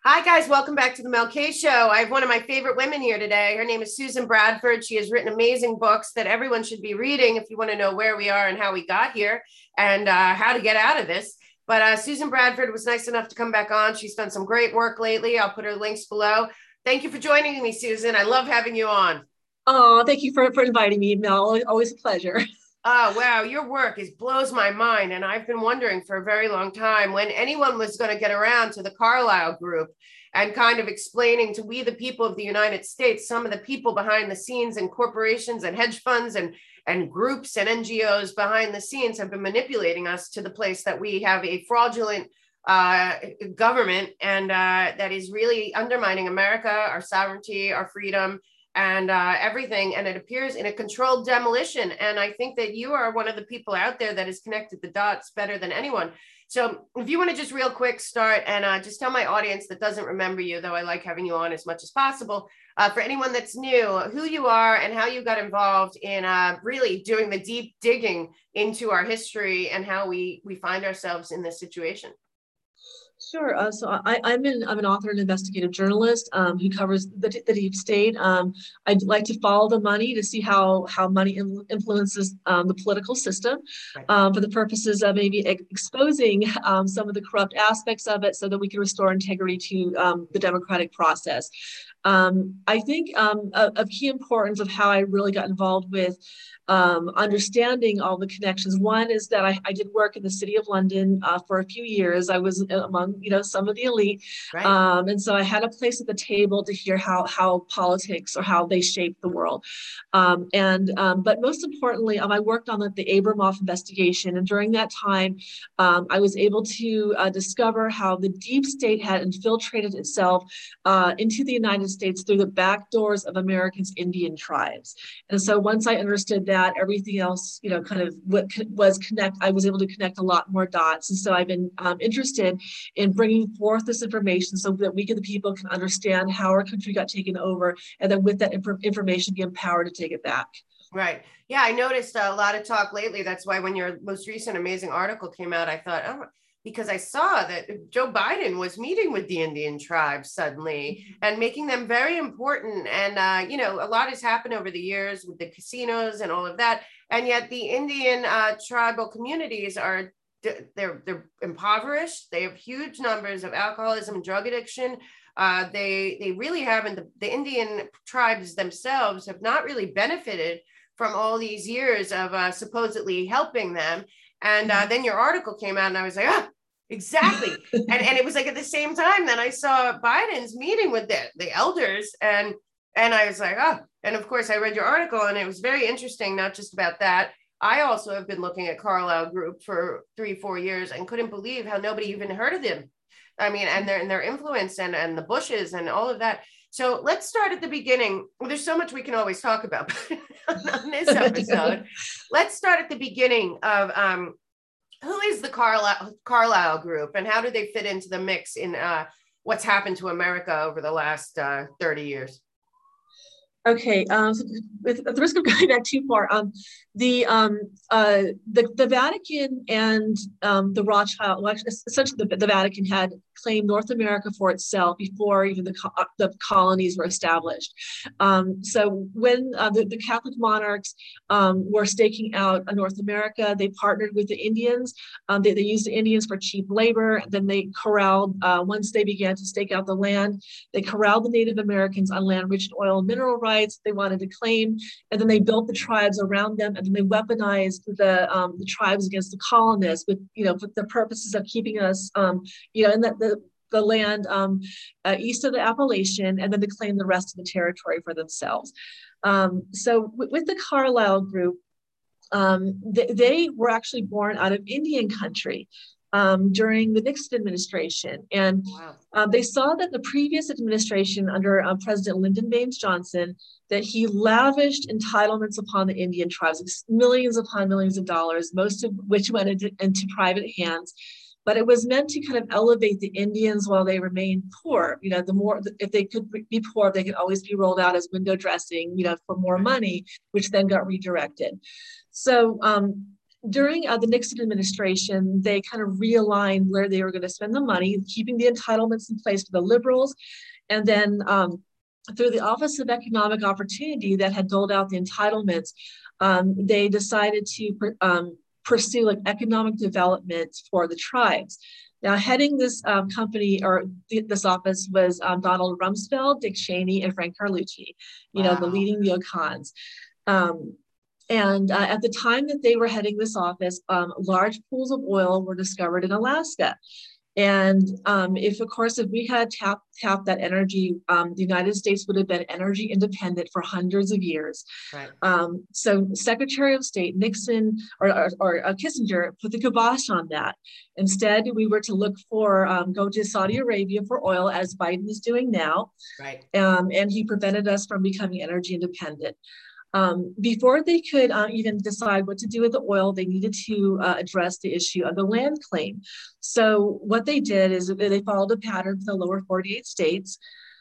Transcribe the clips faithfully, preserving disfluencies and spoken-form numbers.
Hi, guys. Welcome back to the Mel K Show. I have one of my favorite women here today. Her name is Susan Bradford. She has written amazing books that everyone should be reading if you want to know where we are and how we got here and uh, how to get out of this. But uh, Susan Bradford was nice enough to come back on. She's done some great work lately. I'll put her links below. Thank you for joining me, Susan. I love having you on. Oh, thank you for, for inviting me, Mel. Always a pleasure. Oh, wow. Your work is blows my mind. And I've been wondering for a very long time when anyone was going to get around to the Carlyle Group and kind of explaining to we, the people of the United States, some of the people behind the scenes and corporations and hedge funds and, and groups and N G Os behind the scenes have been manipulating us to the place that we have a fraudulent uh, government and uh, that is really undermining America, our sovereignty, our freedom, and uh, everything. And it appears in a controlled demolition. And I think that you are one of the people out there that has connected the dots better than anyone. So if you want to just real quick start and uh, just tell my audience that doesn't remember you, though I like having you on as much as possible, uh, for anyone that's new, who you are and how you got involved in uh, really doing the deep digging into our history and how we, we find ourselves in this situation. Sure. Uh, so I, I'm, an, I'm an author and investigative journalist um, who covers the, the deep state. Um, I'd like to follow the money to see how, how money in, influences um, the political system Right. um, for the purposes of maybe ex exposing um, some of the corrupt aspects of it so that we can restore integrity to um, the democratic process. Um, I think um, of, of key importance of how I really got involved with um, understanding all the connections. One is that I, I did work in the city of London uh, for a few years. I was among, you know, some of the elite. Right. Um, and so I had a place at the table to hear how, how politics or how they shape the world. Um, and, um, but most importantly, um, I worked on the, the Abramoff investigation. And during that time, um, I was able to uh, discover how the deep state had infiltrated itself uh, into the United States through the back doors of America's Indian tribes. And so once I understood that, that, everything else, you know, kind of what was connect, I was able to connect a lot more dots. And so I've been um, interested in bringing forth this information so that we, the people, can understand how our country got taken over, and then with that inf information, be empowered to take it back. Right. Yeah, I noticed a lot of talk lately. That's why when your most recent amazing article came out, I thought, oh, because I saw that Joe Biden was meeting with the Indian tribes suddenly and making them very important. And, uh, you know, a lot has happened over the years with the casinos and all of that. And yet the Indian uh, tribal communities are, they're, they're impoverished. They have huge numbers of alcoholism and drug addiction. Uh, they, they really haven't, the, the Indian tribes themselves have not really benefited from all these years of uh, supposedly helping them. And uh, then your article came out and I was like, ah, exactly. and, and it was like at the same time that I saw Biden's meeting with the, the elders and, and I was like, oh, and of course I read your article and it was very interesting, not just about that. I also have been looking at Carlyle Group for three, four years and couldn't believe how nobody even heard of them. I mean, and their, and their influence and, and the Bushes and all of that. So let's start at the beginning. Well, there's so much we can always talk about on this episode. Let's start at the beginning of um, who is the Carlyle, Carlyle Group and how do they fit into the mix in uh, what's happened to America over the last uh, thirty years? Okay, um, so with at the risk of going back too far, um, the um, uh, the the Vatican and um, the Rothschild, well, actually, essentially the, the Vatican had claimed North America for itself before even the the colonies were established. Um, so when uh, the, the Catholic monarchs um, were staking out North America, they partnered with the Indians. Um, they, they used the Indians for cheap labor. And then they corralled, uh, once they began to stake out the land, they corralled the Native Americans on land rich in oil and mineral rights they wanted to claim. And then they built the tribes around them, and then they weaponized the um, the tribes against the colonists with, you know, with the purposes of keeping us, um, you know, in the, the the land um, uh, east of the Appalachian, and then to claim the rest of the territory for themselves. Um, so with the Carlyle Group, um, th they were actually born out of Indian country um, during the Nixon administration. And Wow. uh, they saw that the previous administration under uh, President Lyndon Baines Johnson, that he lavished entitlements upon the Indian tribes, millions upon millions of dollars, most of which went into, into private hands. But it was meant to kind of elevate the Indians while they remained poor. You know, the more, if they could be poor, they could always be rolled out as window dressing, you know, for more money, which then got redirected. So um, during uh, the Nixon administration, they kind of realigned where they were going to spend the money, keeping the entitlements in place for the liberals. And then um, through the Office of Economic Opportunity that had doled out the entitlements, um, they decided to um, pursue like economic development for the tribes. Now, heading this um, company or th this office was um, Donald Rumsfeld, Dick Cheney, and Frank Carlucci, you wow. know, the leading neocons. Um, and uh, at the time that they were heading this office, um, large pools of oil were discovered in Alaska. And um, if, of course, if we had tapped, tapped that energy, um, the United States would have been energy independent for hundreds of years. Right. Um, so Secretary of State Nixon or, or, or uh, Kissinger put the kibosh on that. Instead, we were to look for, um, go to Saudi Arabia for oil, as Biden is doing now. Right. Um, and he prevented us from becoming energy independent. Um, before they could uh, even decide what to do with the oil, they needed to uh, address the issue of the land claim. So what they did is they followed a pattern for the lower forty-eight states.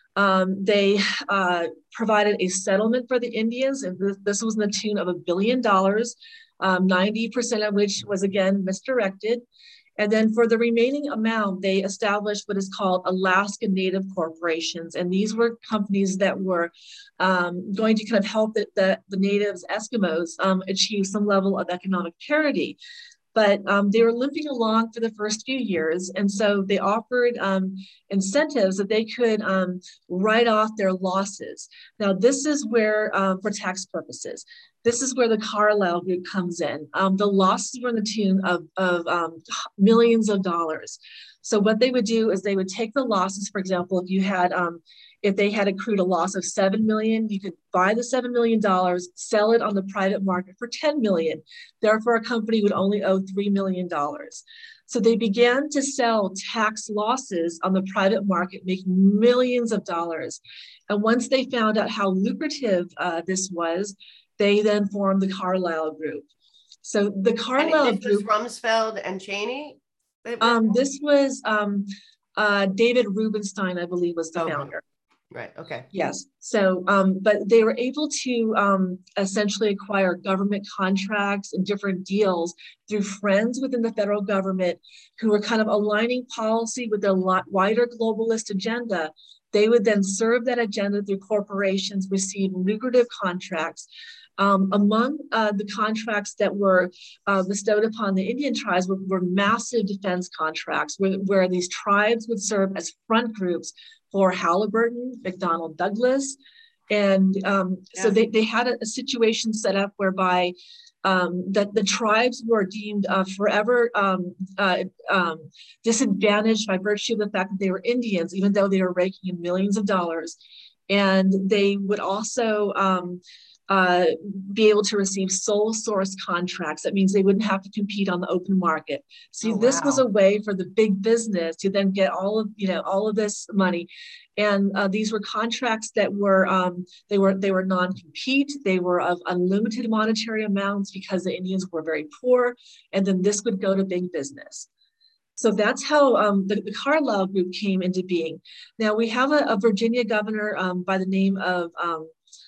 Um, they uh, provided a settlement for the Indians, and this, this was in the tune of a billion dollars, um, ninety percent of which was, again, misdirected. And then for the remaining amount, they established what is called Alaska Native Corporations. And these were companies that were um, going to kind of help the, the, the natives, Eskimos, um, achieve some level of economic parity. But um, they were limping along for the first few years. And so they offered um, incentives that they could um, write off their losses. Now, this is where, uh, for tax purposes, this is where the Carlyle Group comes in. Um, the losses were in the tune of, of um, millions of dollars. So what they would do is they would take the losses. For example, if you had, um, if they had accrued a loss of seven million, you could buy the seven million dollars, sell it on the private market for ten million. Therefore, a company would only owe three million dollars. So they began to sell tax losses on the private market, making millions of dollars. And once they found out how lucrative uh, this was, they then formed the Carlyle Group. So the Carlyle and Group- was Rumsfeld and Cheney? Um, this was um, uh, David Rubenstein, I believe, was the oh, founder. Right, okay. Yes, so, um, but they were able to um, essentially acquire government contracts and different deals through friends within the federal government who were kind of aligning policy with their wider globalist agenda. They would then serve that agenda through corporations, receive lucrative contracts. Um, among uh, the contracts that were uh, bestowed upon the Indian tribes were, were massive defense contracts where, where these tribes would serve as front groups for Halliburton, McDonnell Douglas. And um, yeah. so they, they had a, a situation set up whereby um, that the tribes were deemed uh, forever um, uh, um, disadvantaged by virtue of the fact that they were Indians, even though they were raking in millions of dollars. And they would also um, uh, be able to receive sole source contracts. That means they wouldn't have to compete on the open market. See, oh, this wow. was a way for the big business to then get all of, you know, all of this money. And uh, these were contracts that were, um, they were, they were non-compete. They were of unlimited monetary amounts because the Indians were very poor. And then this would go to big business. So that's how um, the, the Carlyle Group came into being. Now we have a, a Virginia governor um, by the name of um,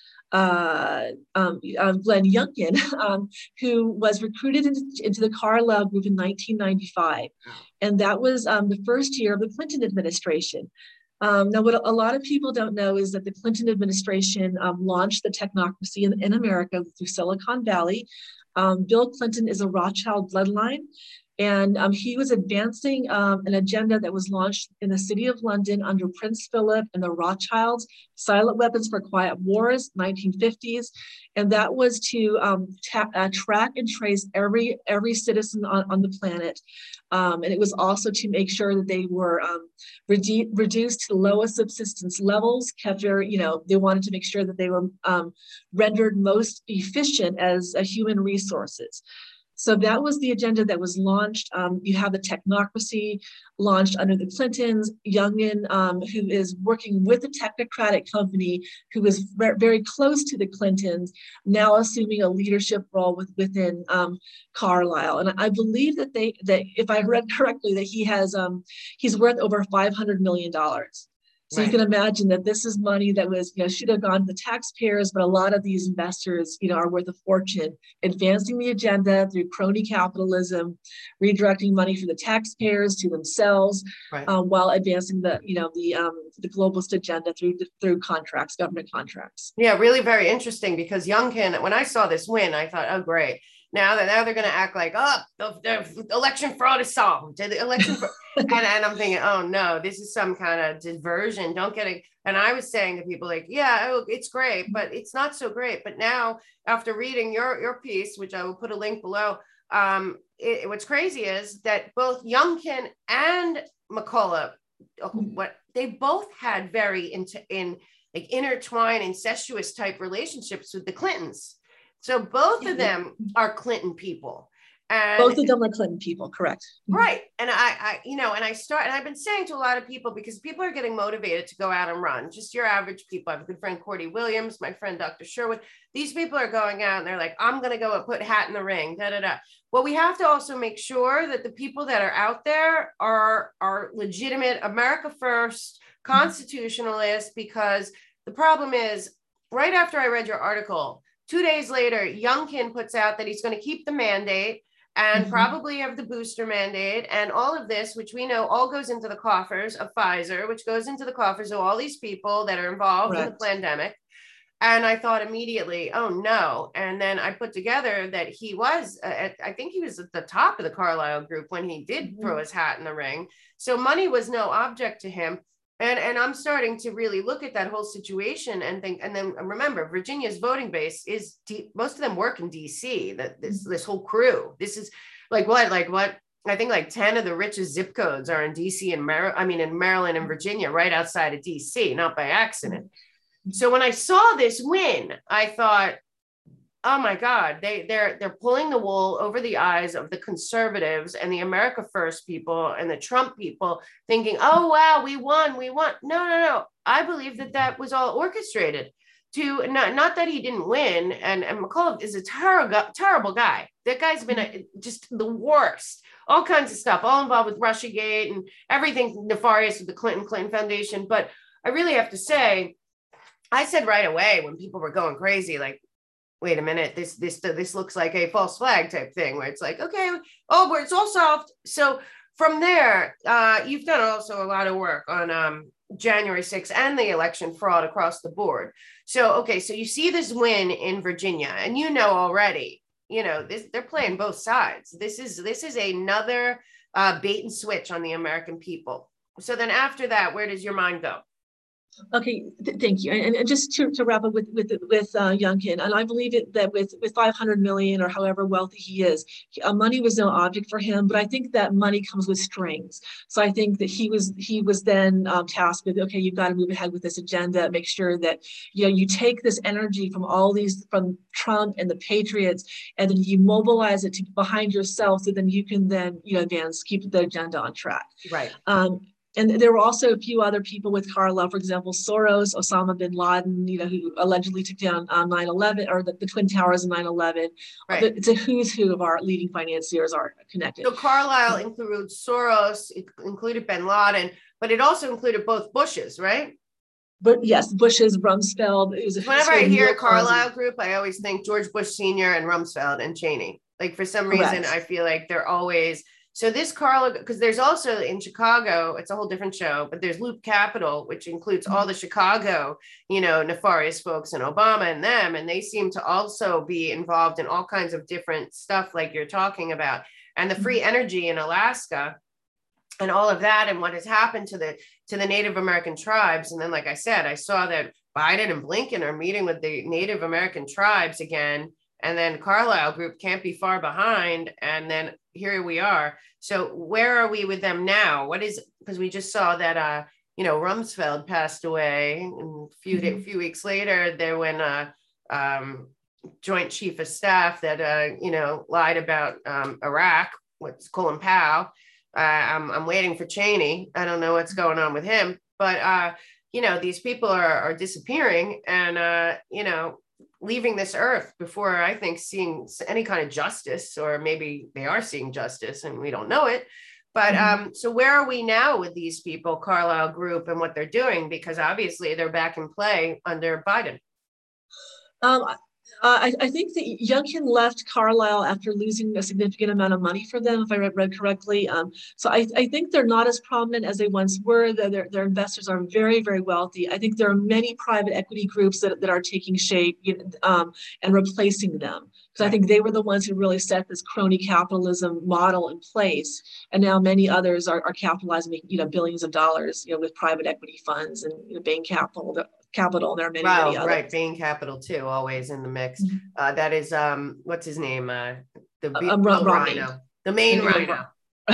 Uh, um, uh, Glenn Youngkin, um, who was recruited into, into the Carlyle Group in nineteen ninety-five. And that was um, the first year of the Clinton administration. Um, now, what a, a lot of people don't know is that the Clinton administration um, launched the technocracy in, in America through Silicon Valley. Um, Bill Clinton is a Rothschild bloodline. And um, he was advancing um, an agenda that was launched in the city of London under Prince Philip and the Rothschilds, Silent Weapons for Quiet Wars, nineteen fifties. And that was to um, uh, track and trace every, every citizen on, on the planet. Um, and it was also to make sure that they were um, redu reduced to the lowest subsistence levels, kept very, you know, they wanted to make sure that they were um, rendered most efficient as uh, human resources. So that was the agenda that was launched. Um, you have the technocracy launched under the Clintons. Youngkin, um, who is working with a technocratic company who is very, very close to the Clintons, now assuming a leadership role with, within um, Carlyle. And I believe that they, that if I read correctly, that he has, um, he's worth over five hundred million dollars. So right. You can imagine that this is money that was, you know, should have gone to the taxpayers, but a lot of these investors, you know, are worth a fortune, advancing the agenda through crony capitalism, redirecting money from the taxpayers to themselves, right. um, while advancing the, you know, the um, the globalist agenda through through contracts, government contracts. Yeah, really very interesting, because Youngkin, when I saw this win, I thought, oh, great. Now that now they're going to act like, oh, the, the election fraud is solved. The election fraud. and, and I'm thinking, oh no, this is some kind of diversion. Don't get it. And I was saying to people like, yeah, oh, it's great, but it's not so great. But now, after reading your your piece, which I will put a link below, um, it, what's crazy is that both Youngkin and McCullough, what they both had very into in like intertwined, incestuous type relationships with the Clintons. So both of them are Clinton people. And both of them are Clinton people, correct. Right. And I, I, you know, and I start, and I've been saying to a lot of people, because people are getting motivated to go out and run, just your average people. I have a good friend, Cordy Williams, my friend, Doctor Sherwood. These people are going out and they're like, I'm going to go and put hat in the ring, da, da, da. Well, we have to also make sure that the people that are out there are, are legitimate America first constitutionalists, because the problem is, right after I read your article, two days later, Youngkin puts out that he's going to keep the mandate and mm-hmm. probably have the booster mandate, and all of this, which we know all goes into the coffers of Pfizer, which goes into the coffers of all these people that are involved Correct. In the pandemic. And I thought immediately, oh no. And then I put together that he was, uh, at, I think he was at the top of the Carlyle group when he did mm-hmm. throw his hat in the ring. So money was no object to him. And, and I'm starting to really look at that whole situation and think, and then remember, Virginia's voting base is, D, most of them work in D C, that this, this whole crew. This is like what, like what, I think like ten of the richest zip codes are in D C and Mar- I mean, in Maryland and Virginia, right outside of D C, not by accident. So when I saw this win, I thought, oh my God, they, they're, they're pulling the wool over the eyes of the conservatives and the America First people and the Trump people, thinking, oh, wow, we won, we won. No, no, no. I believe that that was all orchestrated to, not, not that he didn't win. And, and McCullough is a terrible, terrible guy. That guy's been a, just the worst, all kinds of stuff, all involved with Russiagate and everything nefarious with the Clinton Clinton Foundation. But I really have to say, I said right away when people were going crazy, like, wait a minute, this this this looks like a false flag type thing, where it's like, okay, oh, but it's all solved. So from there, uh, you've done also a lot of work on um, January sixth and the election fraud across the board. So, okay, so you see this win in Virginia, and you know already, you know, this, they're playing both sides. This is this is another uh, bait and switch on the American people. So then after that, where does your mind go? Okay, th- thank you. And, and just to, to wrap up with with with uh, Youngkin, and I believe it that with with five hundred million or however wealthy he is, uh, money was no object for him. But I think that money comes with strings. So I think that he was he was then um, tasked with, okay, you've got to move ahead with this agenda. Make sure that you know you take this energy from all these from Trump and the Patriots, and then you mobilize it to behind yourself, so then you can then you know advance, keep the agenda on track. Right. Um, And there were also a few other people with Carlyle, for example, Soros, Osama bin Laden, you know, who allegedly took down uh, nine eleven or the, the Twin Towers in nine eleven. Right. It's a who's who of our leading financiers are connected. So Carlyle includes Soros, it included bin Laden, but it also included both Bushes, right? But yes, Bush's, Rumsfeld. It was a Whenever I hear a Carlyle group, I always think George Bush Senior and Rumsfeld and Cheney. Like for some reason, Correct. I feel like they're always. So this Carl, because there's also in Chicago, it's a whole different show, but there's Loop Capital, which includes all the Chicago, you know, nefarious folks and Obama and them. And they seem to also be involved in all kinds of different stuff like you're talking about. And the free energy in Alaska and all of that and what has happened to the to the Native American tribes. And then, like I said, I saw that Biden and Blinken are meeting with the Native American tribes again. And then Carlyle Group can't be far behind. And then here we are. So where are we with them now? What is, because we just saw that, uh, you know, Rumsfeld passed away. And a few, mm-hmm. few weeks later, there went a um, Joint Chief of Staff that, uh, you know, lied about um, Iraq, what's Colin Powell. Uh, I'm, I'm waiting for Cheney. I don't know what's going on with him. But, uh, you know, these people are, are disappearing and, uh, you know, leaving this earth before, I think, seeing any kind of justice, or maybe they are seeing justice and we don't know it. But Mhm. um, so where are we now with these people, Carlyle Group, and what they're doing? Because obviously they're back in play under Biden. Um, I, I think that Youngkin left Carlyle after losing a significant amount of money for them, if I read, read correctly. Um, so I, I think they're not as prominent as they once were. Their, their investors are very, very wealthy. I think there are many private equity groups that, that are taking shape, you know, um, and replacing them. Because right. I think they were the ones who really set this crony capitalism model in place. And now many others are, are capitalizing, you know, billions of dollars, you know, with private equity funds and you know, Bain Capital. Capital. There are many, wow, many others. Right, Bain Capital too, always in the mix. Mm-hmm. Uh, that is, um, what's his name? Uh, the big um, rhino, the main rhino.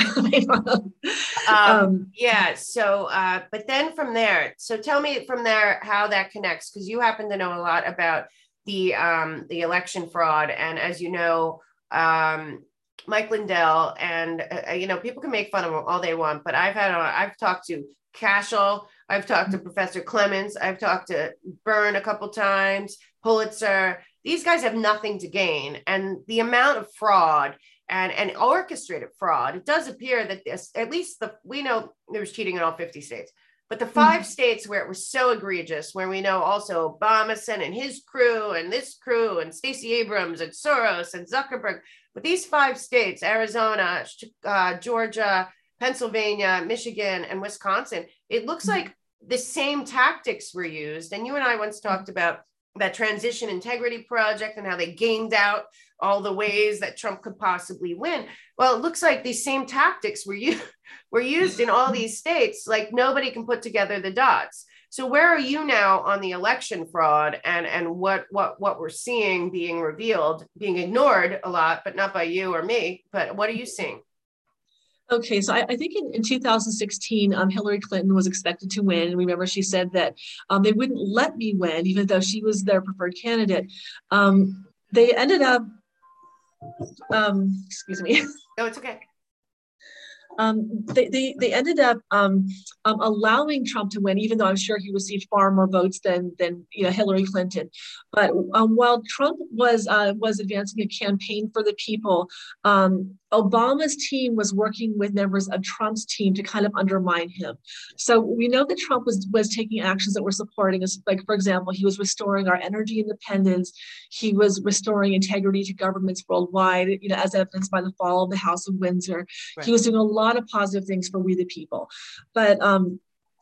um, um, yeah. So, uh, but then from there, so tell me from there how that connects, because you happen to know a lot about the um, the election fraud, and as you know, um, Mike Lindell, and uh, you know, people can make fun of him all they want, but I've had, a, I've talked to Cashel, I've talked to Professor Clements, I've talked to Byrne a couple times, Pulitzer. These guys have nothing to gain, and the amount of fraud and and orchestrated fraud. It does appear that this, at least the we know there was cheating in all fifty states, but the five mm-hmm. states where it was so egregious, where we know also Obama sent in his crew and this crew and Stacey Abrams and Soros and Zuckerberg, but these five states, Arizona, uh, Georgia, Pennsylvania, Michigan, and Wisconsin, it looks like the same tactics were used. And you and I once talked about that Transition Integrity Project and how they gamed out all the ways that Trump could possibly win. Well, it looks like these same tactics were used, were used in all these states. Like nobody can put together the dots. So where are you now on the election fraud and, and what, what, what we're seeing being revealed, being ignored a lot, but not by you or me, but what are you seeing? Okay, so I, I think in, in two thousand sixteen, um, Hillary Clinton was expected to win. And remember, she said that um, they wouldn't let me win, even though she was their preferred candidate. Um, they ended up, um, excuse me. No, it's okay. Um, they, they, they ended up um, um, allowing Trump to win, even though I'm sure he received far more votes than, than you know, Hillary Clinton. But um, while Trump was, uh, was advancing a campaign for the people, um, Obama's team was working with members of Trump's team to kind of undermine him. So we know that Trump was, was taking actions that were supporting us. Like, for example, he was restoring our energy independence. He was restoring integrity to governments worldwide, you know, as evidenced by the fall of the House of Windsor. Right. He was doing a lot of positive things for we the people. But um,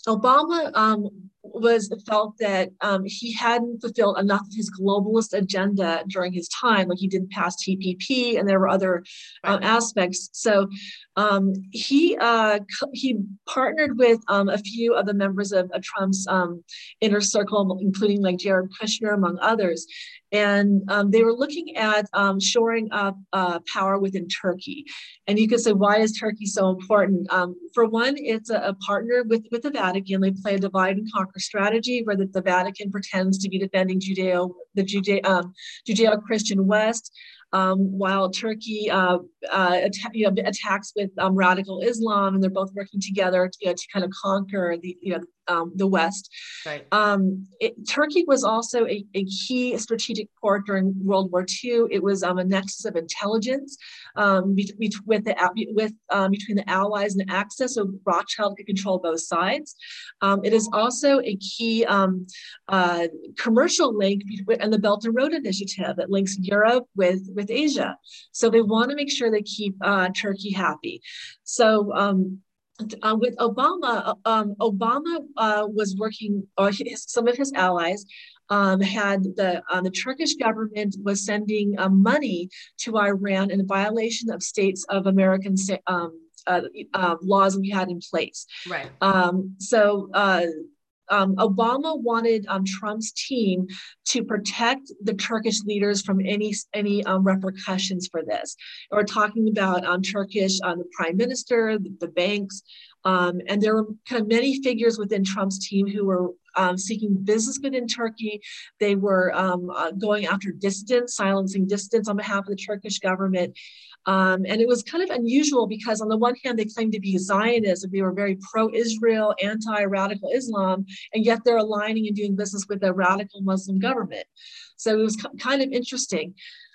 Obama um, was felt that um, he hadn't fulfilled enough of his globalist agenda during his time, like he didn't pass T P P, and there were other right. um, aspects. So um, he uh, he partnered with um, a few of the members of, of Trump's um, inner circle, including like Jared Kushner, among others. And um, they were looking at um, shoring up uh, power within Turkey. And you could say, why is Turkey so important? Um, for one, it's a, a partner with, with the Vatican. They play a divide and conquer strategy where the, the Vatican pretends to be defending Judeo, the Judeo, um, Judeo-Christian West, um, while Turkey uh, uh, att- you know, attacks with um, radical Islam, and they're both working together to, you know, to kind of conquer the, you know, um, the West. Right. Um, it, Turkey was also a, a key strategic port during World War Two. It was um, a nexus of intelligence um, be, be, with the, with, um, between the Allies and the Axis, so Rothschild could control both sides. Um, it is also a key um, uh, commercial link and the Belt and Road Initiative that links Europe with, with Asia. So they want to make sure they keep uh, Turkey happy. So um, Uh, with Obama, um, Obama uh, was working, or his, some of his allies um, had the uh, the Turkish government was sending uh, money to Iran in violation of states of American um, uh, uh, laws we had in place. Right. Um, so. Uh, Um, Obama wanted um, Trump's team to protect the Turkish leaders from any any um, repercussions for this. We're talking about um, Turkish, um, the prime minister, the, the banks, um, and there were kind of many figures within Trump's team who were um, seeking business within Turkey. They were um, uh, going after dissidents, silencing dissidents on behalf of the Turkish government. Um, and it was kind of unusual because on the one hand, they claimed to be Zionists, and they were very pro-Israel, anti-radical Islam, and yet they're aligning and doing business with a radical Muslim government. So it was kind of interesting.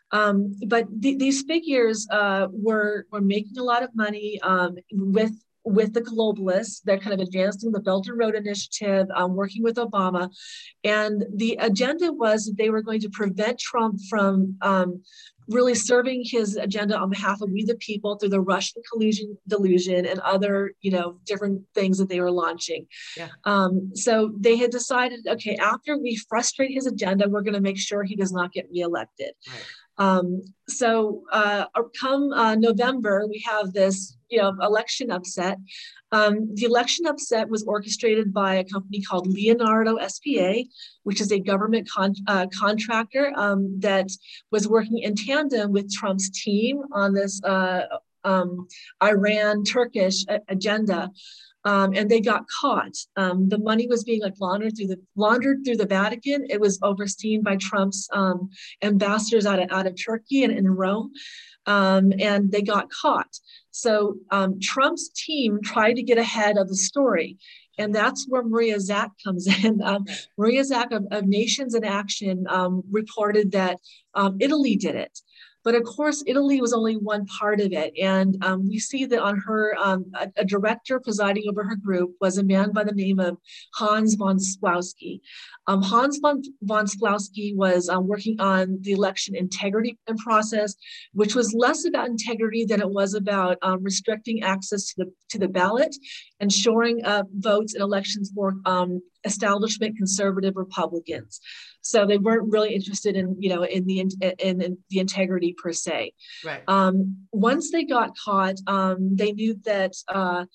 Um, but th- these figures uh, were were making a lot of money um, with with the globalists. They're kind of advancing the Belt and Road Initiative, um, working with Obama, and the agenda was that they were going to prevent Trump from um, really serving his agenda on behalf of we the people through the Russian collusion delusion and other, you know, different things that they were launching. Yeah. Um, so they had decided, okay, after we frustrate his agenda, we're going to make sure he does not get reelected. Right. Um, so uh, come uh, November, we have this, you know, election upset. Um, the election upset was orchestrated by a company called Leonardo S P A, which is a government con- uh, contractor um, that was working in tandem with Trump's team on this uh, um, Iran-Turkish agenda. Um, and they got caught. Um, the money was being like laundered through the laundered through the Vatican. It was overseen by Trump's um, ambassadors out of out of Turkey and in Rome, um, and they got caught. So um, Trump's team tried to get ahead of the story, and that's where Maria Zack comes in. Um, Maria Zack of, of Nations in Action um, reported that um, Italy did it. But of course, Italy was only one part of it. And um, we see that on her, um, a, a director presiding over her group was a man by the name of Hans von Splowski. Um, Hans von, von Splowski was um, working on the election integrity process, which was less about integrity than it was about um, restricting access to the, to the ballot and shoring up votes in elections for um, establishment conservative Republicans. So they weren't really interested in, you know, in the in, in the integrity per se. Right. Um, once they got caught, um, they knew that uh,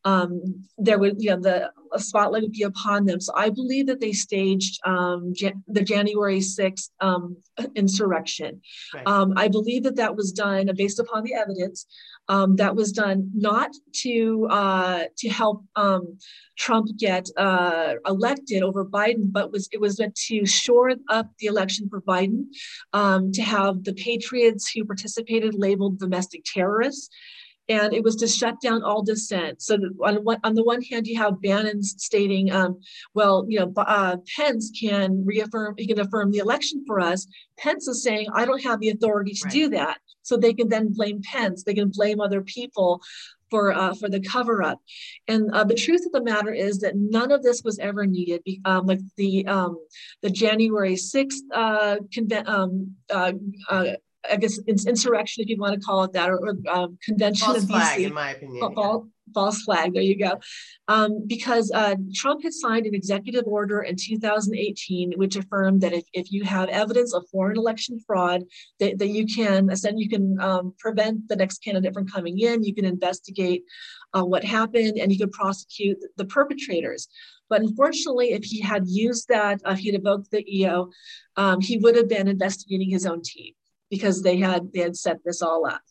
um, there would, you know, the a spotlight would be upon them. So I believe that they staged um, Jan- the January sixth um, insurrection. Right. Um, I believe that that was done based upon the evidence. Um, that was done not to uh, to help um, Trump get uh, elected over Biden, but was it was meant to shore up the election for Biden, um, to have the patriots who participated labeled domestic terrorists. And it was to shut down all dissent. So on one, on the one hand, you have Bannon stating, um, well, you know, uh, Pence can reaffirm, he can affirm the election for us. Pence is saying, I don't have the authority to right. do that. So they can then blame Pence. They can blame other people for uh, for the cover up. And uh, the truth of the matter is that none of this was ever needed. Um, like the um, the January sixth uh, conven- um, uh, uh, I guess insurrection, if you want to call it that, or, or um, convention false of B C. Flag, in my opinion. False, yeah. false flag, there you go. Um, because uh, Trump had signed an executive order in two thousand eighteen, which affirmed that if, if you have evidence of foreign election fraud, that, that you can, you can um, prevent the next candidate from coming in, you can investigate uh, what happened, and you can prosecute the perpetrators. But unfortunately, if he had used that, uh, if he had evoked the E O, um, he would have been investigating his own team, because they had they had set this all up.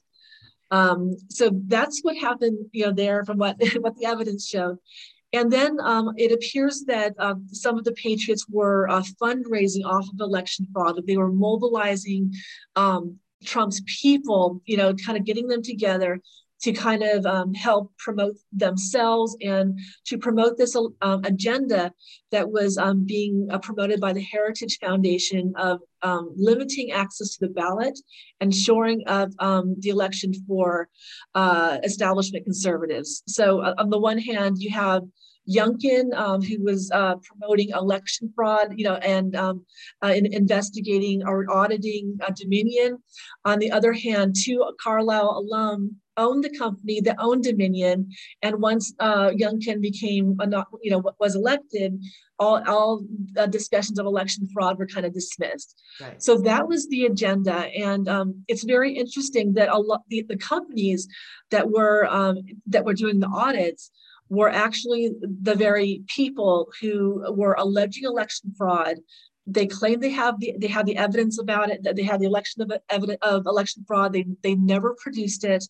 Um, so that's what happened, you know, there from what, what the evidence showed. And then um, it appears that uh, some of the patriots were uh, fundraising off of election fraud, that they were mobilizing um, Trump's people, you know, kind of getting them together to kind of um, help promote themselves and to promote this um, agenda that was um, being uh, promoted by the Heritage Foundation of um, limiting access to the ballot and shoring up um, the election for uh, establishment conservatives. So uh, on the one hand, you have Youngkin, um, who was uh, promoting election fraud, you know, and um, uh, in investigating or auditing uh, Dominion. On the other hand, two Carlisle alum owned the company that owned Dominion, and once uh, Youngkin became, you know, was elected, all all uh, discussions of election fraud were kind of dismissed. Right. So that was the agenda, and um, it's very interesting that a lot the, the companies that were um, that were doing the audits were actually the very people who were alleging election fraud. They claim they have the they have the evidence about it, that they have the election of evidence of election fraud. They they never produced it.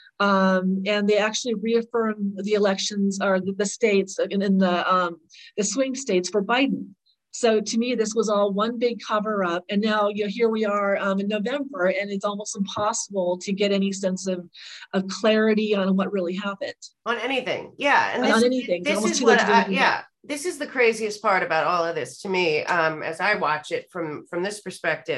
Um, and they actually reaffirmed the elections or the, the states in, in the um, the swing states for Biden. So to me, this was all one big cover up. And now, you know, here we are um, in November, and it's almost impossible to get any sense of, of clarity on what really happened. On anything. Yeah. And this, on anything. This is what, I, yeah, this is the craziest part about all of this to me, um, as I watch it from, from this perspective.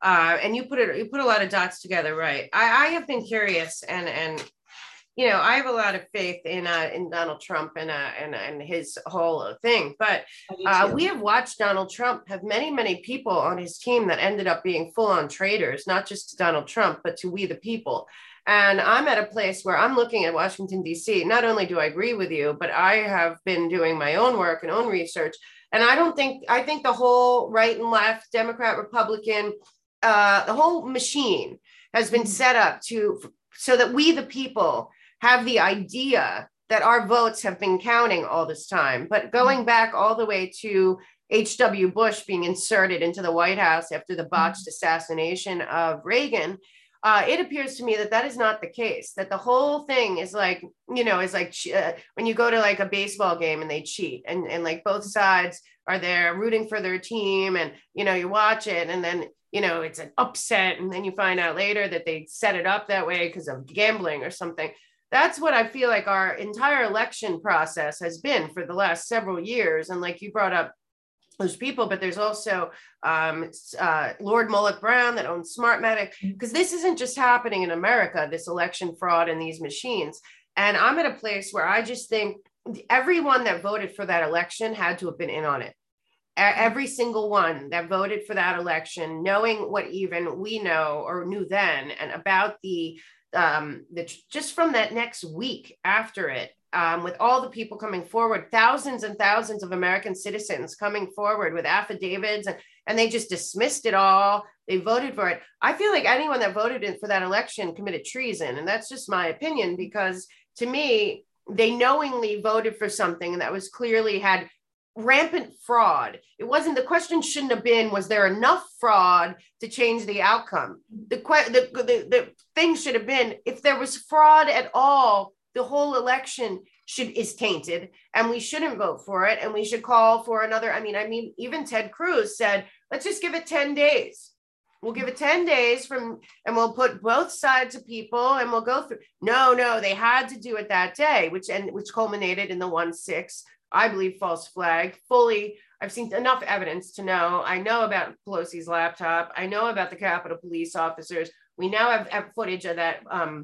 Uh, and you put it, you put a lot of dots together, right? I, I have been curious, and and you know, I have a lot of faith in uh, in Donald Trump and uh, and and his whole thing. But uh, we have watched Donald Trump have many, many people on his team that ended up being full on traitors, not just to Donald Trump, but to we the people. And I'm at a place where I'm looking at Washington, D C. Not only do I agree with you, but I have been doing my own work and own research. And I don't think, I think the whole right and left, Democrat, Republican, uh, the whole machine has been set up to, so that we the people have the idea that our votes have been counting all this time. But going back all the way to H W Bush being inserted into the White House after the botched assassination of Reagan, Uh, it appears to me that that is not the case, that the whole thing is like, you know, is like uh, when you go to like a baseball game and they cheat and, and like both sides are there rooting for their team and, you know, you watch it and then, you know, it's an upset. And then you find out later that they set it up that way because of gambling or something. That's what I feel like our entire election process has been for the last several years. And like you brought up those people, but there's also um, uh, Lord Mullock Brown that owns Smartmatic, because this isn't just happening in America, this election fraud and these machines. And I'm at a place where I just think everyone that voted for that election had to have been in on it. Every single one that voted for that election, knowing what even we know or knew then, and about the, um, the just from that next week after it, Um, with all the people coming forward, thousands and thousands of American citizens coming forward with affidavits, and, and they just dismissed it all. They voted for it. I feel like anyone that voted in for that election committed treason. And that's just my opinion, because to me, they knowingly voted for something that was clearly had rampant fraud. It wasn't, the question shouldn't have been, was there enough fraud to change the outcome? The, the, the, the thing should have been, if there was fraud at all, the whole election should is tainted and we shouldn't vote for it. And we should call for another. I mean, I mean, even Ted Cruz said, let's just give it ten days. We'll give it ten days from, and we'll put both sides of people and we'll go through. No, no, they had to do it that day, which, and which culminated in the one six, I believe, false flag. Fully, I've seen enough evidence to know. I know about Pelosi's laptop. I know about the Capitol Police officers. We now have, have footage of that, um,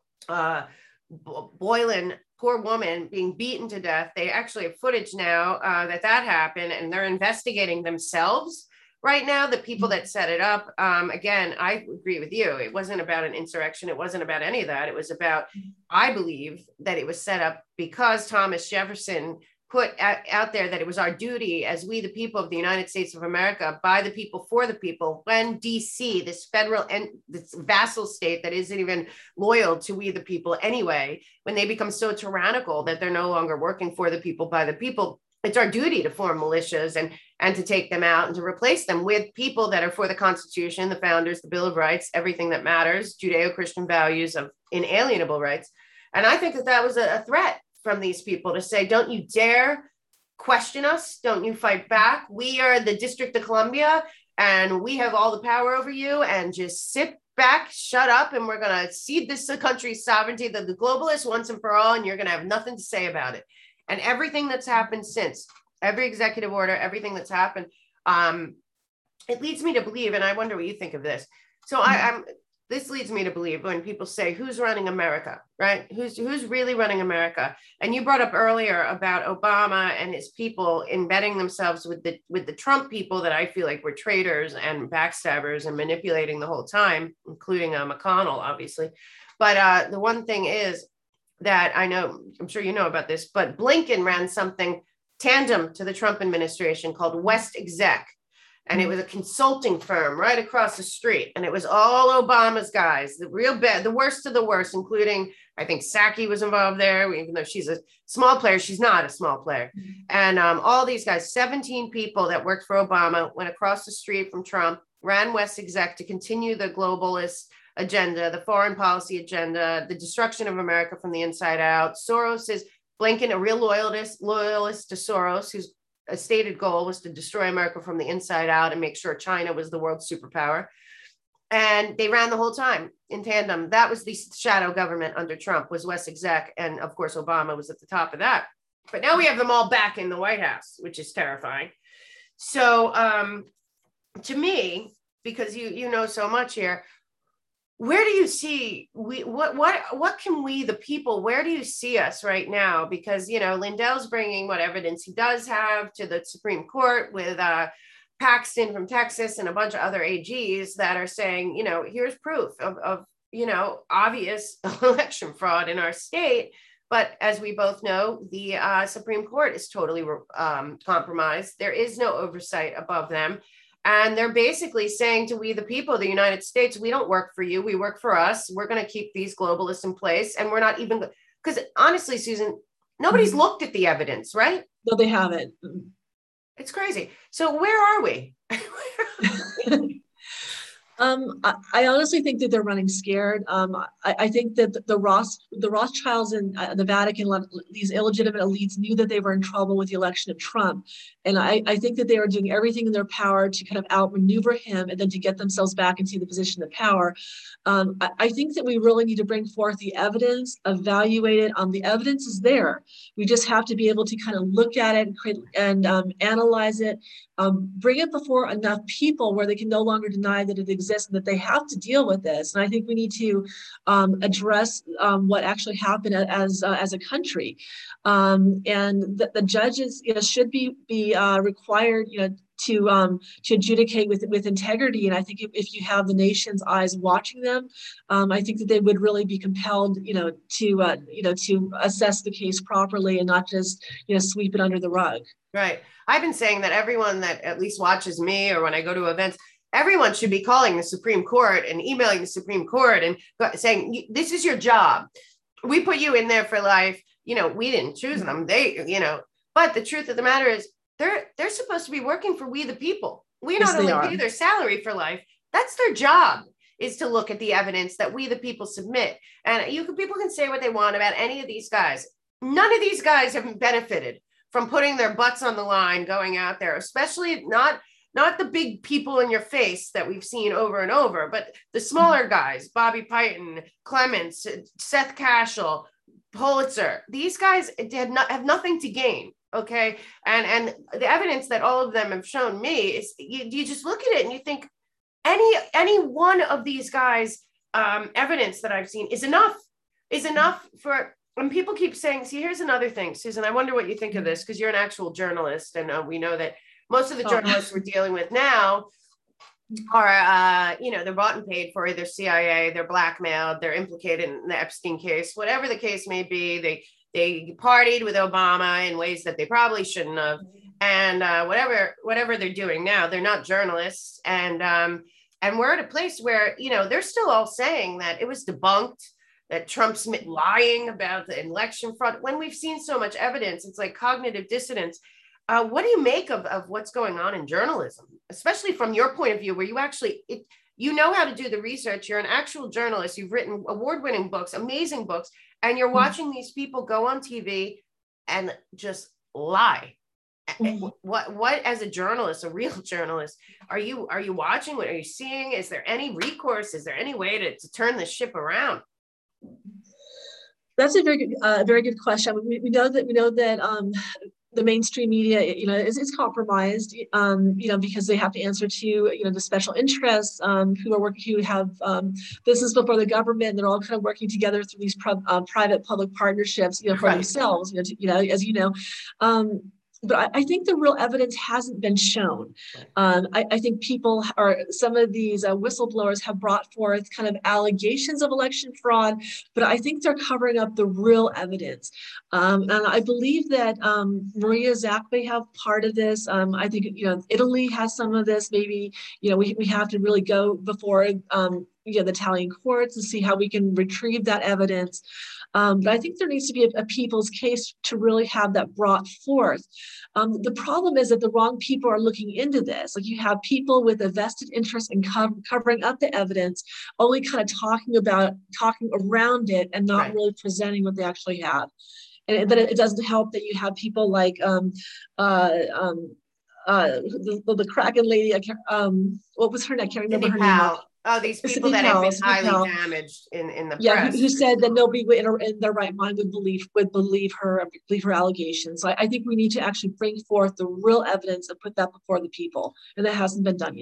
uh, Boylan, poor woman, being beaten to death. They actually have footage now uh, that that happened, and they're investigating themselves right now, the people that set it up. Um, again, I agree with you. It wasn't about an insurrection. It wasn't about any of that. It was about, I believe that it was set up because Thomas Jefferson put out there that it was our duty as we, the people of the United States of America, by the people, for the people, when D C, this federal and this vassal state that isn't even loyal to we, the people anyway, when they become so tyrannical that they're no longer working for the people, by the people, it's our duty to form militias and, and to take them out and to replace them with people that are for the Constitution, the founders, the Bill of Rights, everything that matters, Judeo-Christian values of inalienable rights. And I think that that was a, a threat from these people to say, don't you dare question us. Don't you fight back. We are the District of Columbia and we have all the power over you, and just sit back, shut up. And we're going to cede this country's sovereignty to the globalists once and for all. And you're going to have nothing to say about it. And everything that's happened since, every executive order, everything that's happened, um, it leads me to believe, and I wonder what you think of this. So I, I'm, this leads me to believe when people say, who's running America, right? Who's, who's really running America? And you brought up earlier about Obama and his people embedding themselves with the, with the Trump people that I feel like were traitors and backstabbers and manipulating the whole time, including uh, McConnell, obviously. But uh, the one thing is that I know, I'm sure you know about this, but Blinken ran something tandem to the Trump administration called West Exec. And it was a consulting firm right across the street. And it was all Obama's guys, the real bad, the worst of the worst, including, I think Psaki was involved there, even though she's a small player, she's not a small player. And um, all these guys, seventeen people that worked for Obama, went across the street from Trump, ran West Exec to continue the globalist agenda, the foreign policy agenda, the destruction of America from the inside out. Soros is, Blinken, a real loyalist, loyalist to Soros, who's a stated goal was to destroy America from the inside out and make sure China was the world's superpower. And they ran the whole time in tandem. That was the shadow government under Trump, was West Exec. And of course, Obama was at the top of that. But now we have them all back in the White House, which is terrifying. So um, to me, because you you know so much here. Where do you see we what what what can we the people, where do you see us right now? Because you know Lindell's bringing what evidence he does have to the Supreme Court with uh Paxton from Texas and a bunch of other A Gs that are saying, you know, here's proof of, of you know obvious election fraud in our state. But as we both know, the uh, Supreme Court is totally um, compromised. There is no oversight above them. And they're basically saying to we, the people of the United States, we don't work for you. We work for us. We're going to keep these globalists in place. And we're not even, because honestly, Susan, nobody's mm-hmm. looked at the evidence, right? No, they haven't. It's crazy. So where are we? Um, I, I honestly think that they're running scared. Um, I, I think that the, the Ross, the Rothschilds and uh, the Vatican, these illegitimate elites knew that they were in trouble with the election of Trump. And I, I think that they are doing everything in their power to kind of outmaneuver him and then to get themselves back into the position of power. Um, I, I think that we really need to bring forth the evidence, evaluate it. Um, the evidence is there. We just have to be able to kind of look at it and, create, and um, analyze it. Um, bring it before enough people where they can no longer deny that it exists and that they have to deal with this. And I think we need to um, address um, what actually happened as uh, as a country. Um, and the, the judges, you know, should be be uh, required, you know, to um, to adjudicate with with integrity. And I think if, if you have the nation's eyes watching them, um, I think that they would really be compelled, you know, to uh, you know to assess the case properly and not just you know sweep it under the rug. Right. I've been saying that everyone that at least watches me or when I go to events, everyone should be calling the Supreme Court and emailing the Supreme Court and saying, this is your job. We put you in there for life. You know, we didn't choose them. They, you know, but the truth of the matter is they're, they're supposed to be working for we, the people. We not only pay their salary for life, that's their job, is to look at the evidence that we, the people, submit. And you can, people can say what they want about any of these guys. None of these guys have benefited from putting their butts on the line, going out there, especially not, not the big people in your face that we've seen over and over, but the smaller guys, Bobby Piton, Clements, Seth Cashel, Pulitzer. These guys have, not, have nothing to gain, okay? And, and the evidence that all of them have shown me is, you, you just look at it and you think, any, any one of these guys' um, evidence that I've seen is enough, is enough for... And people keep saying, see, here's another thing, Susan, I wonder what you think of this, because you're an actual journalist. And uh, we know that most of the journalists oh. we're dealing with now are, uh, you know, they're bought and paid for either C I A, they're blackmailed, they're implicated in the Epstein case, whatever the case may be. They they partied with Obama in ways that they probably shouldn't have. And uh, whatever, whatever they're doing now, they're not journalists. And, um, and we're at a place where, you know, they're still all saying that it was debunked, that Trump's lying about the election fraud, when we've seen so much evidence. It's like cognitive dissonance. Uh, what do you make of, of what's going on in journalism, especially from your point of view, where you actually, it, you know how to do the research, you're an actual journalist, you've written award-winning books, amazing books, and you're watching these people go on T V and just lie. Mm-hmm. What, what, as a journalist, a real journalist, are you, are you watching? What are you seeing? Is there any recourse? Is there any way to, to turn the ship around? That's a very good, uh, very good question. We, we know that we know that um, the mainstream media, you know, is, is compromised, um, you know, because they have to answer to, you know, the special interests um, who are working, who have um, business before the government. They're all kind of working together through these pro, uh, private-public partnerships, you know, for right. themselves, you know, to, you know, as you know. Um, But I, I think the real evidence hasn't been shown. Um, I, I think people are, some of these uh, whistleblowers have brought forth kind of allegations of election fraud, but I think they're covering up the real evidence. Um, and I believe that um, Maria Zack may have part of this. Um, I think, you know, Italy has some of this. Maybe, you know, we, we have to really go before um, you know, the Italian courts and see how we can retrieve that evidence. Um, but I think there needs to be a, a people's case to really have that brought forth. Um, the problem is that the wrong people are looking into this. Like, you have people with a vested interest in co- covering up the evidence, only kind of talking about, talking around it and not right. really presenting what they actually have. And then it doesn't help that you have people like um, uh, um, uh, the, the Kraken lady, I can't, um, what was her name? I can't remember her name. Oh, these people that have been highly damaged in, in the yeah, press. Who, who said that nobody in, in their right mind would believe would believe her believe her allegations. So I, I think we need to actually bring forth the real evidence and put that before the people, and that hasn't been done yet.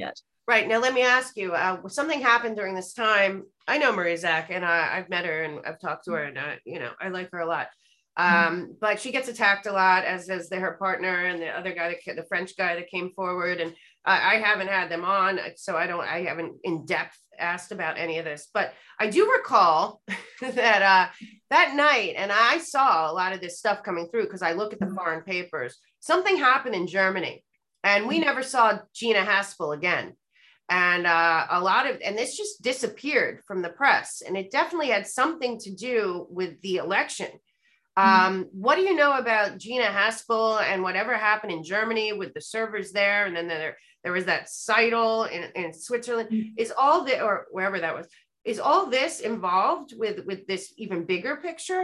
Right. Now, let me ask you, uh, something happened during this time. I know Marie Zach, and I, I've met her and I've talked to her, and, uh, you know, I like her a lot. Um, but she gets attacked a lot, as does the, her partner and the other guy, that, the French guy that came forward. And I, I haven't had them on, so I don't, I haven't in depth asked about any of this. But I do recall that uh, that night, and I saw a lot of this stuff coming through because I look at the foreign papers, something happened in Germany, and we never saw Gina Haspel again. And uh, a lot of, and this just disappeared from the press. And it definitely had something to do with the election. Um, mm-hmm. What do you know about Gina Haspel and whatever happened in Germany with the servers there? And then there, there was that Seidel in, in Switzerland. Mm-hmm. Is all the, or wherever that was, is all this involved with, with this even bigger picture?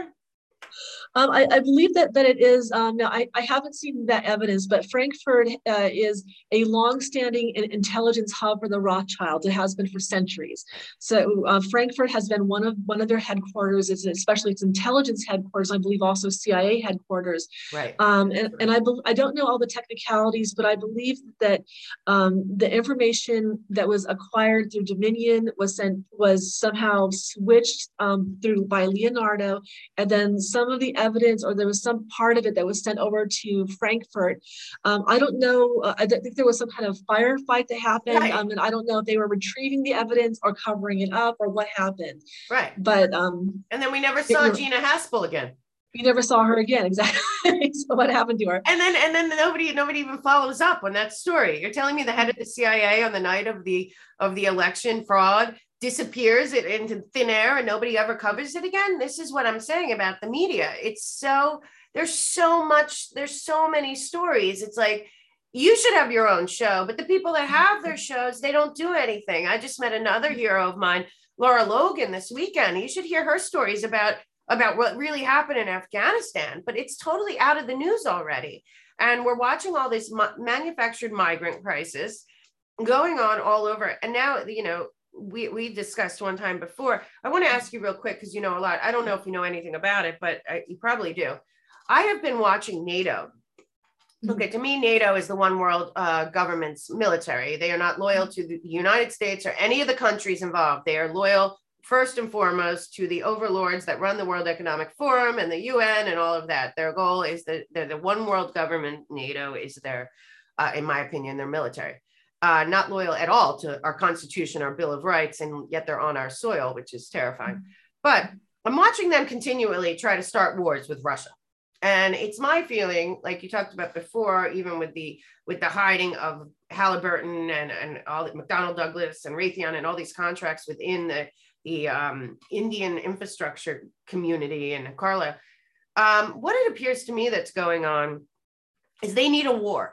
Um, I, I believe that that it is. Um, now, I, I haven't seen that evidence, but Frankfurt uh, is a longstanding intelligence hub for the Rothschilds. It has been for centuries. So uh, Frankfurt has been one of one of their headquarters, is especially its intelligence headquarters. I believe also C I A headquarters. Right. Um, and and I I don't know all the technicalities, but I believe that um, the information that was acquired through Dominion was sent was somehow switched um, through by Leonardo, and then some of the evidence, or there was some part of it that was sent over to Frankfurt. Um, I don't know. Uh, I think there was some kind of firefight that happened, right. um, and I don't know if they were retrieving the evidence or covering it up or what happened. Right. But um, and then we never saw it, Gina Haspel again. You never saw her again, exactly. So what happened to her? And then, and then nobody, nobody even follows up on that story. You're telling me the head of the C I A on the night of the of the election fraud disappears it into thin air and nobody ever covers it again? This is what I'm saying about the media. It's so, there's so much, there's so many stories. It's like, you should have your own show, but the people that have their shows, they don't do anything. I just met another hero of mine, Laura Logan, this weekend. You should hear her stories about, about what really happened in Afghanistan, but it's totally out of the news already. And we're watching all this ma- manufactured migrant crisis going on all over. And now, you know, we we discussed one time before. I want to ask you real quick, because you know a lot. I don't know if you know anything about it, but I, you probably do. I have been watching NATO. Okay, to me, NATO is the one world uh, government's military. They are not loyal to the United States or any of the countries involved. They are loyal, first and foremost, to the overlords that run the World Economic Forum and the U N and all of that. Their goal is that they're the one world government. NATO is their, uh, in my opinion, their military. Uh, not loyal at all to our Constitution, our Bill of Rights, and yet they're on our soil, which is terrifying. Mm-hmm. But I'm watching them continually try to start wars with Russia. And it's my feeling, like you talked about before, even with the with the hiding of Halliburton and, and all the McDonnell Douglas and Raytheon and all these contracts within the, the um, Indian infrastructure community and Carla, um, what it appears to me that's going on is they need a war.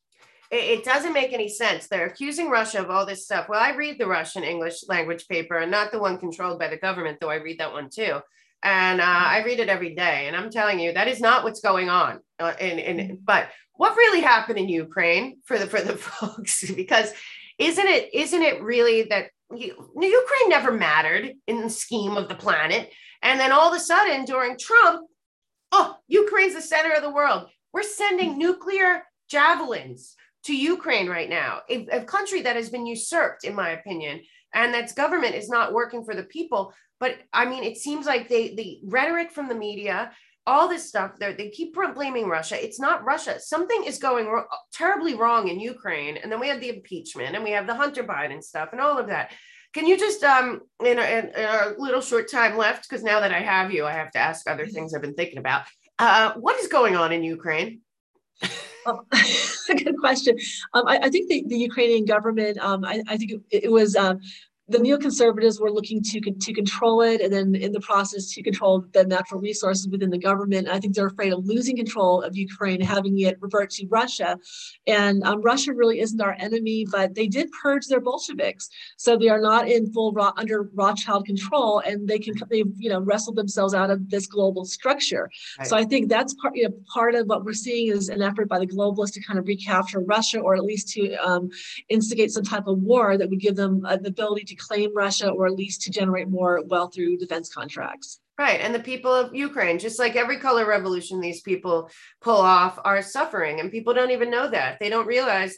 It doesn't make any sense. They're accusing Russia of all this stuff. Well, I read the Russian English language paper, and not the one controlled by the government, though I read that one too. And uh, I read it every day. And I'm telling you, that is not what's going on. Uh, in, in, but what really happened in Ukraine for the for the folks? Because isn't it isn't it really that you, Ukraine never mattered in the scheme of the planet? And then all of a sudden, during Trump, oh, Ukraine's the center of the world. We're sending nuclear javelins to Ukraine right now, a, a country that has been usurped, in my opinion, and that's government is not working for the people. But I mean, it seems like they, the rhetoric from the media, all this stuff, they keep blaming Russia. It's not Russia. Something is going ro- terribly wrong in Ukraine. And then we have the impeachment and we have the Hunter Biden stuff and all of that. Can you just, um, in, in, in our little short time left, because now that I have you, I have to ask other things I've been thinking about. Uh, what is going on in Ukraine? Oh, good question. Um, I, I think the, the Ukrainian government, um, I, I think it, it was um, the neoconservatives were looking to to control it, and then in the process to control the natural resources within the government. I think they're afraid of losing control of Ukraine, having it revert to Russia. And um, Russia really isn't our enemy, but they did purge their Bolsheviks, so they are not in full Ro- under Rothschild control, and they can they you know wrestle themselves out of this global structure. Right. So I think that's part you know part of what we're seeing is an effort by the globalists to kind of recapture Russia, or at least to um, instigate some type of war that would give them uh, the ability to claim Russia, or at least to generate more wealth through defense contracts. Right. And the people of Ukraine, just like every color revolution these people pull off, are suffering. And people don't even know that. They don't realize that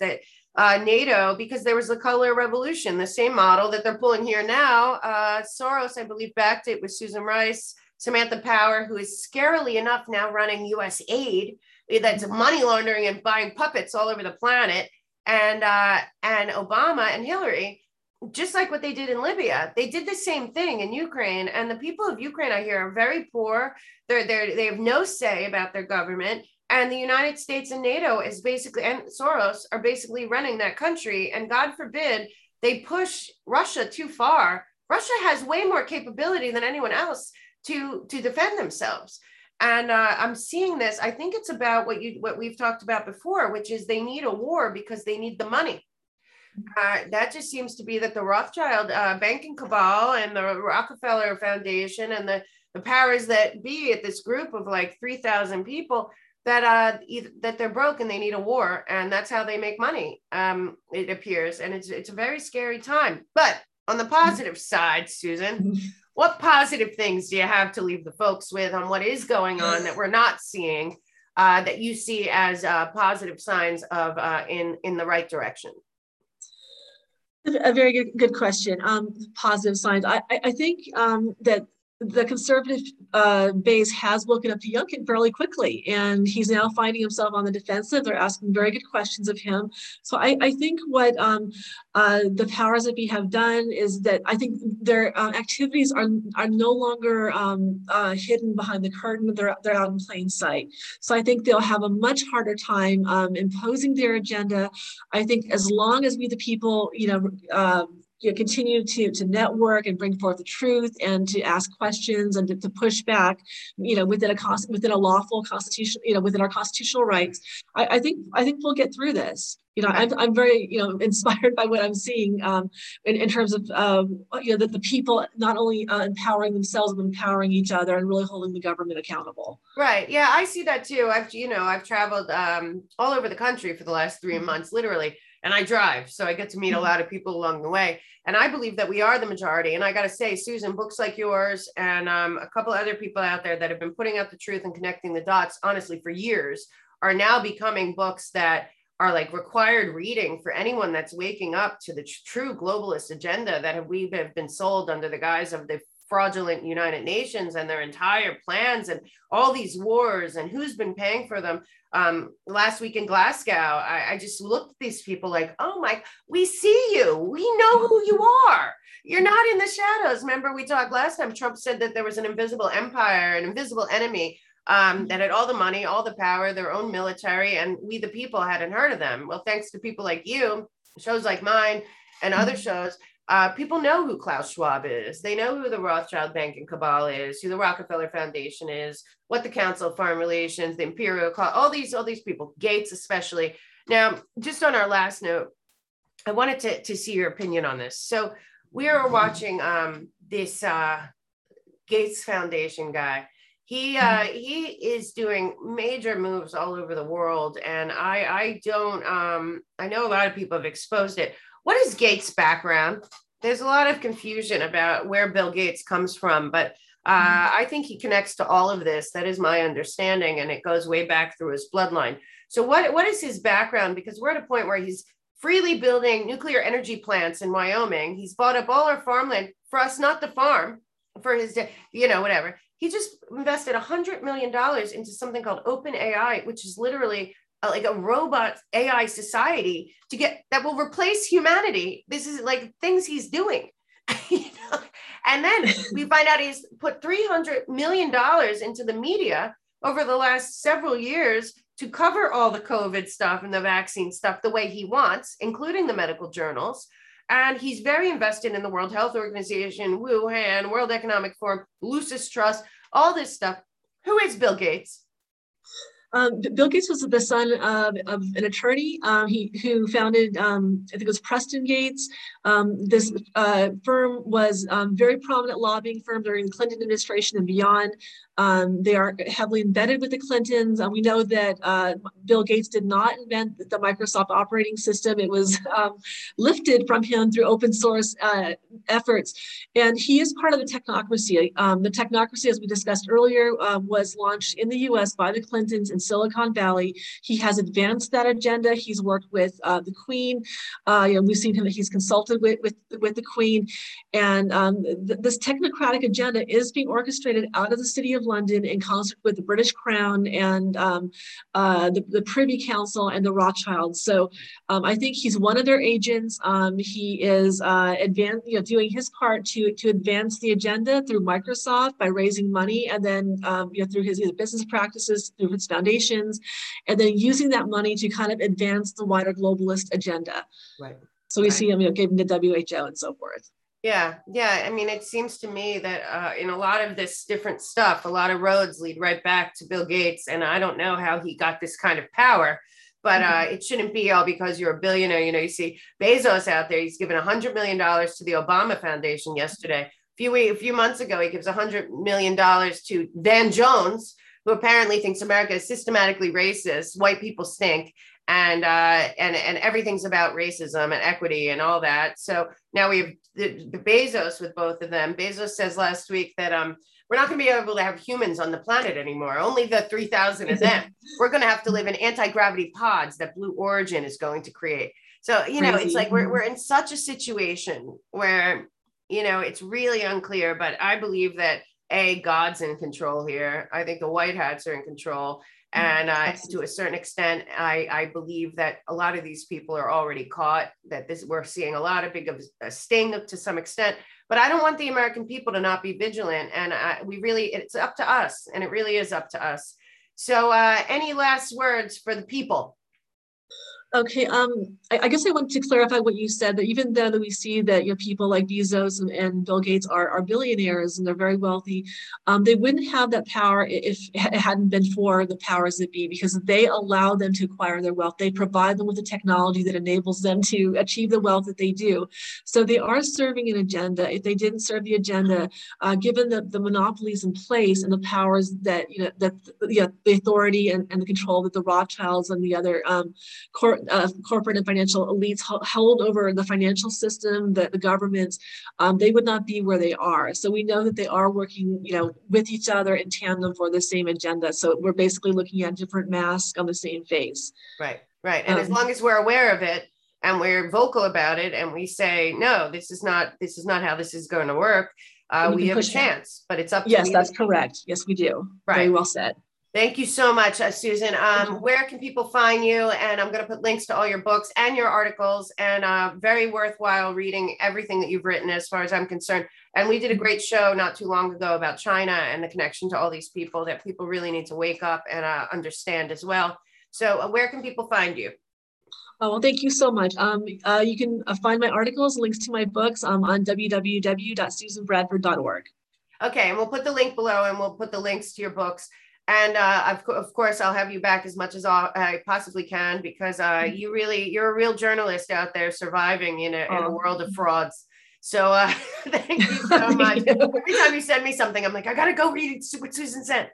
uh, NATO because there was the color revolution, the same model that they're pulling here now. Uh, Soros, I believe, backed it with Susan Rice, Samantha Power, who is scarily enough now running U S aid, that's money laundering and buying puppets all over the planet, and uh, and Obama and Hillary, just like what they did in Libya, they did the same thing in Ukraine. And the people of Ukraine, I hear, are very poor. They're, they're, they have no say about their government. And the United States and NATO is basically, and Soros are basically running that country. And God forbid they push Russia too far. Russia has way more capability than anyone else to, to defend themselves. And uh, I'm seeing this. I think it's about what you what we've talked about before, which is they need a war because they need the money. Uh, that just seems to be that the Rothschild uh, banking cabal and the Rockefeller Foundation and the, the powers that be at this group of like three thousand people that uh, either, that they're broke and they need a war, and that's how they make money. Um, it appears, and it's it's a very scary time. But on the positive side, Susan, what positive things do you have to leave the folks with on what is going on that we're not seeing, uh, that you see as uh, positive signs of uh, in in the right direction? A very good, good question. Um, positive signs. I, I, I think um, that the conservative uh, base has woken up to Youngkin fairly quickly, and he's now finding himself on the defensive. They're asking very good questions of him. So I, I think what um, uh, the powers that be have done is that I think their uh, activities are are no longer um, uh, hidden behind the curtain. They're they're out in plain sight. So I think they'll have a much harder time um, imposing their agenda. I think as long as we, the people, you know. Uh, You know, continue to to network and bring forth the truth and to ask questions and to, to push back, you know, within a cost within a lawful constitution, you know, within our constitutional rights. I, I think I think we'll get through this. You know, I'm I'm very you know inspired by what I'm seeing um, in in terms of um, you know that the people not only uh, empowering themselves but empowering each other and really holding the government accountable. Right. Yeah, I see that too. I've you know I've traveled um, all over the country for the last three months, literally. And I drive, so I get to meet a lot of people along the way. And I believe that we are the majority. And I got to say, Susan, books like yours and um, a couple other people out there that have been putting out the truth and connecting the dots, honestly, for years, are now becoming books that are like required reading for anyone that's waking up to the tr- true globalist agenda that have, we have been sold under the guise of the fraudulent United Nations and their entire plans and all these wars and who's been paying for them. Um, last week in Glasgow, I, I just looked at these people like, oh my, we see you. We know who you are. You're not in the shadows. Remember, we talked last time, Trump said that there was an invisible empire, an invisible enemy um, that had all the money, all the power, their own military, and we, the people, hadn't heard of them. Well, thanks to people like you, shows like mine and other shows, Uh, people know who Klaus Schwab is. They know who the Rothschild banking cabal is, who the Rockefeller Foundation is, what the Council of Foreign Relations, the Imperial, all these, all these people, Gates especially. Now, just on our last note, I wanted to, to see your opinion on this. So we are watching um, this uh, Gates Foundation guy. He uh, he is doing major moves all over the world, and I I don't um, I know a lot of people have exposed it. What is Gates' background? There's a lot of confusion about where Bill Gates comes from, but uh, I think he connects to all of this. That is my understanding, and it goes way back through his bloodline. So what, what is his background? Because we're at a point where he's freely building nuclear energy plants in Wyoming. He's bought up all our farmland for us not to farm, for his, you know, whatever. He just invested one hundred million dollars into something called OpenAI, which is literally Uh, like a robot A I society to get that will replace humanity. This is like things he's doing. You know? And then we find out he's put three hundred million dollars into the media over the last several years to cover all the COVID stuff and the vaccine stuff the way he wants, including the medical journals. And he's very invested in the World Health Organization, Wuhan, World Economic Forum, Lucis Trust, all this stuff. Who is Bill Gates? Um, Bill Gates was the son of, of an attorney um, he, who founded, um, I think it was Preston Gates. Um, this uh, firm was um, very prominent lobbying firm during the Clinton administration and beyond. Um, they are heavily embedded with the Clintons. Uh, we know that uh, Bill Gates did not invent the Microsoft operating system. It was um, lifted from him through open source uh, efforts. And he is part of the technocracy. Um, the technocracy, as we discussed earlier, um, was launched in the U S by the Clintons in Silicon Valley. He has advanced that agenda. He's worked with uh, the Queen. Uh, you know, we've seen him, he's consulted with, with, with the Queen. And um, th this technocratic agenda is being orchestrated out of the City of London in concert with the British Crown and um, uh, the, the Privy Council and the Rothschilds. So um, I think he's one of their agents. Um, he is uh, advan you know, doing his part to, to advance the agenda through Microsoft by raising money, and then um, you know, through his business practices, through his foundations, and then using that money to kind of advance the wider globalist agenda. Right. So we right. see him, you know, giving the W H O and so forth. Yeah, yeah. I mean, it seems to me that uh, in a lot of this different stuff, a lot of roads lead right back to Bill Gates. And I don't know how he got this kind of power, but uh, it shouldn't be all because you're a billionaire. You know, you see Bezos out there, he's given one hundred million dollars to the Obama Foundation yesterday. A few, a few months ago, he gives one hundred million dollars to Van Jones, who apparently thinks America is systematically racist. White people stink. And, uh, and, and everything's about racism and equity and all that. So now we have the, the Bezos with both of them. Bezos says last week that um, we're not going to be able to have humans on the planet anymore. Only the three thousand of them. We're going to have to live in anti-gravity pods that Blue Origin is going to create. So, you know, Crazy. It's like we're, we're in such a situation where, you know, it's really unclear, but I believe that A, God's in control here. I think the white hats are in control. And uh, to a certain extent, I, I believe that a lot of these people are already caught, that this we're seeing a lot of big of a sting to some extent. But I don't want the American people to not be vigilant. And I, we really, it's up to us. And it really is up to us. So uh, any last words for the people? Okay, um, I, I guess I want to clarify what you said, that even though that we see that, you know, people like Bezos and, and Bill Gates are, are billionaires and they're very wealthy, um, they wouldn't have that power if it hadn't been for the powers that be, because they allow them to acquire their wealth. They provide them with the technology that enables them to achieve the wealth that they do. So they are serving an agenda. If they didn't serve the agenda, uh, given the, the monopolies in place and the powers that, you know, that you know, the authority and, and the control that the Rothschilds and the other um, core Uh, corporate and financial elites held over the financial system, the, the governments, um, they would not be where they are. So we know that they are working, you know, with each other in tandem for the same agenda. So we're basically looking at different masks on the same face. Right, right. And um, as long as we're aware of it and we're vocal about it and we say, no, this is not, this is not how this is going to work, uh, we have a chance, but it's up to Yes, me. that's correct. Yes, we do. Right. Very well said. Thank you so much, uh, Susan. Um, where can people find you? And I'm going to put links to all your books and your articles, and uh, very worthwhile reading everything that you've written as far as I'm concerned. And we did a great show not too long ago about China and the connection to all these people that people really need to wake up and uh, understand as well. So uh, where can people find you? Oh, well, thank you so much. Um, uh, you can uh, find my articles, links to my books um, on w w w dot susan bradford dot org. Okay, and we'll put the link below, and we'll put the links to your books. And uh, of, of course, I'll have you back as much as I possibly can, because uh, you really, you're a real journalist out there surviving in a, in a world of frauds. So uh, thank you so much. Every time you send me something, I'm like, I got to go read what Susan said.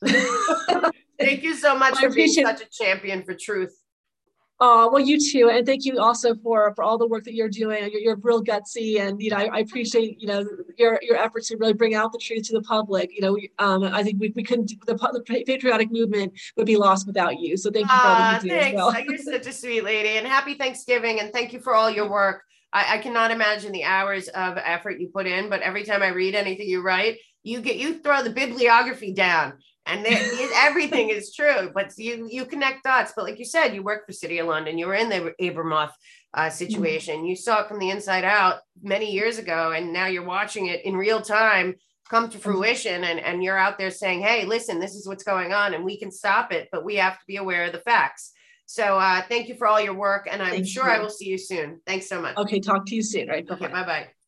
Thank you so much well, for being such a champion for truth. Oh, well, you too. And thank you also for, for all the work that you're doing. You're, you're real gutsy. And, you know, I, I appreciate, you know, your, your efforts to really bring out the truth to the public. You know, um, I think we, we couldn't, the, the patriotic movement would be lost without you. So thank you for all that you do as well. You're such a sweet lady, and happy Thanksgiving. And thank you for all your work. I, I cannot imagine the hours of effort you put in, but every time I read anything you write, you get, you throw the bibliography down. And then everything is true, but you you connect dots. But like you said, you worked for City of London. You were in the Abramoff uh, situation. Mm-hmm. You saw it from the inside out many years ago, and now you're watching it in real time come to fruition. And, and you're out there saying, hey, listen, this is what's going on, and we can stop it, but we have to be aware of the facts. So uh, thank you for all your work, and I'm thank sure you. I will see you soon. Thanks so much. Okay, talk to you soon. Right. Bye-bye. Okay, bye-bye.